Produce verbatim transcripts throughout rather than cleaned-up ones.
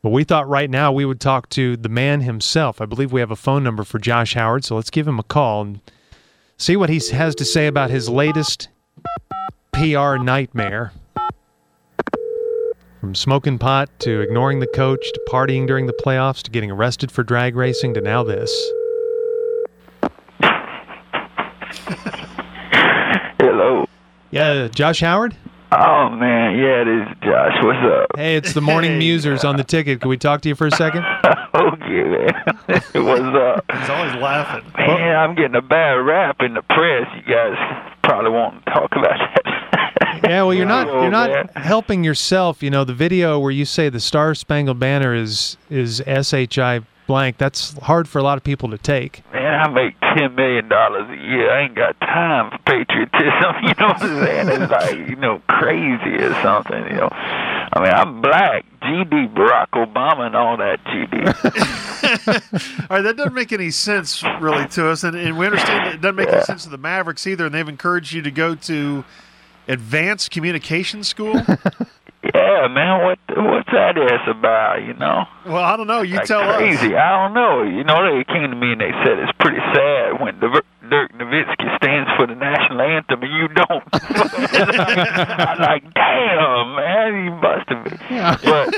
But we thought right now we would talk to the man himself. I believe we have a phone number for Josh Howard, so let's give him a call and see what he has to say about his latest P R nightmare. From smoking pot to ignoring the coach to partying during the playoffs to getting arrested for drag racing to now this. Hello. Yeah, Josh Howard? Oh, man. Yeah, it is Josh. What's up? Hey, it's the Morning Hey. Musers on the ticket. Can we talk to you for a second? Okay, man. What's up? He's always laughing. Man, I'm getting a bad rap in the press. You guys probably won't talk about that. Yeah, well, you're not Oh, you're not man. helping yourself. You know, the video where you say the Star Spangled Banner is is S H I blank. That's hard for a lot of people to take. Man, I make ten million dollars a year. I ain't got time for patriotism. You know what I'm saying? It's like, you know, crazy or something, you know. I mean, I'm black. G D, Barack Obama and all that G D. All right, that doesn't make any sense really to us, and, and we understand that it doesn't make any sense to the Mavericks either, and they've encouraged you to go to advanced communication school. Yeah, man, what what's that is about, you know? Well, I don't know. You Like tell crazy. us. I don't know. You know, they came to me and they said it's pretty sad when Diver- Dirk Nowitzki stands for the national anthem and you don't. I'm like, damn, man, you busted me. Yeah. But,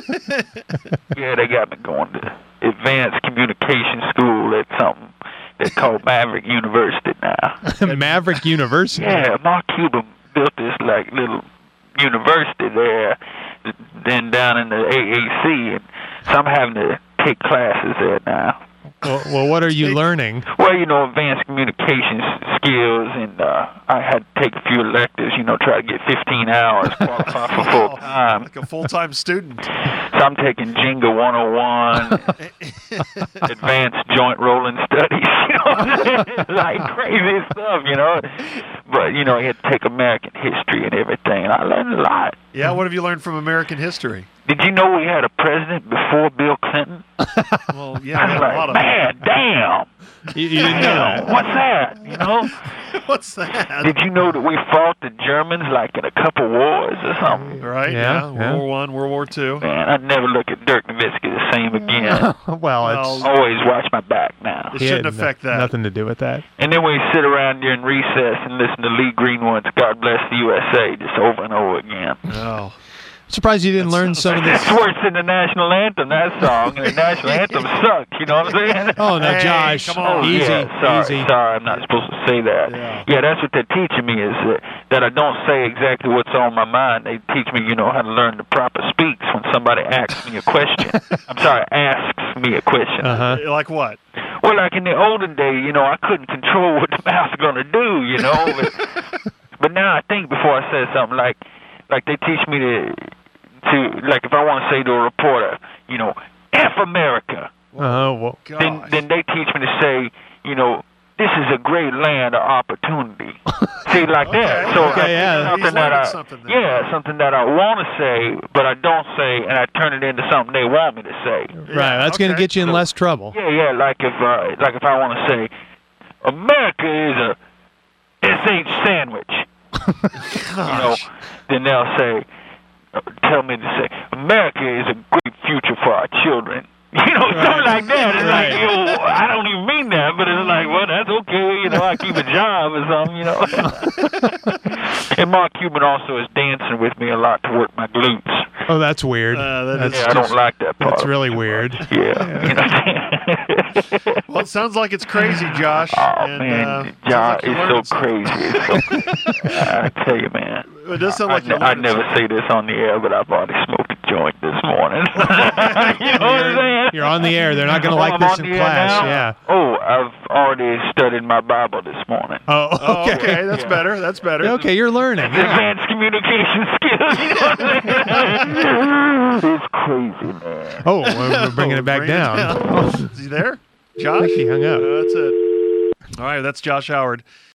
yeah, they got me going to advanced communication school at something they call Maverick University now. Maverick University. Yeah, Mark Cuban built this, like, little university there, then down in the A A C, and so I'm having to take classes there now. Well, well, what are you learning? Well, you know, advanced communications skills, and uh, I had to take a few electives, you know, try to get fifteen hours, qualify for full time. Like a full-time student. So I'm taking Jenga one oh one, advanced joint rolling studies, you know, like crazy stuff, you know. But, you know, I had to take American history and everything, and I learned a lot. Yeah, what have you learned from American history? Did you know we had a president before Bill Clinton? Well, yeah, I we was had a lot like, of man, damn. You, you didn't know Damn, that. what's that, you know? What's that? Did you know that we fought the Germans like in a couple wars or something? Right, Yeah, yeah. yeah. World War One, World War Two. Man, I'd never look at Dirk Nowitzki the same again. Well, it's Well, Always watch my back now. It he shouldn't had affect no- that. Nothing to do with that. And then we sit around during recess and listen to Lee Greenwood's God Bless the U S A just over and over again. No. Surprised you didn't learn some of this. That's worse than the national anthem, that song. And the national anthem sucked, you know what I'm saying? Oh, no, Hey, Josh. come on. Easy, yeah, sorry, easy. sorry, I'm not supposed to say that. Yeah. Yeah, that's what they're teaching me is that, that I don't say exactly what's on my mind. They teach me, you know, how to learn the proper speaks when somebody asks me a question. I'm sorry, asks me a question. Uh-huh. Like what? Well, like in the olden day, you know, I couldn't control what the mouth's gonna do, you know. But, but now I think before I say something, like, like they teach me to, to like if I want to say to a reporter, you know, F America. Uh-huh. Well, Then, then they teach me to say, you know, this is a great land of opportunity. See, like that. So Okay, I, yeah. something He's that learning I, something there. yeah, something that I want to say, but I don't say, and I turn it into something they want me to say. right. That's going to okay. get you in less trouble. Yeah, yeah. Like if, uh, like if I want to say, America is a S H sandwich. You know, then they'll say, uh, tell me to say, America is a great future for our children. You know, something like that. It's Right. like, yo, I don't even mean that, but it's like, well, that's okay. You know, I keep a job or something, you know. And Mark Cuban also is dancing with me a lot to work my glutes. Oh, that's weird. Uh, that that's is- Yeah, I don't like that part. That's really weird. Yeah. You know what I'm saying? Well, it sounds like it's crazy, Josh. Oh, and, man, uh, John, sounds like you're it's learning so crazy. It's so crazy. I tell you, man. It does sound I, like you're I, I learning never something. say this on the air, but I've already smoked a joint this morning. You know what I'm saying? You're on the air. They're not going to Oh, like I'm this on in the air class. now? Yeah. Oh, I've already studied my Bible this morning. Oh, Oh, okay. okay, that's Yeah. better. That's better. Okay, you're learning. Advanced communication skills. You know what I'm saying? It's crazy, man. Oh, we're we're bringing it back Bring down. down. Is he there? Josh? I think he hung up. Uh, that's it. All right, that's Josh Howard.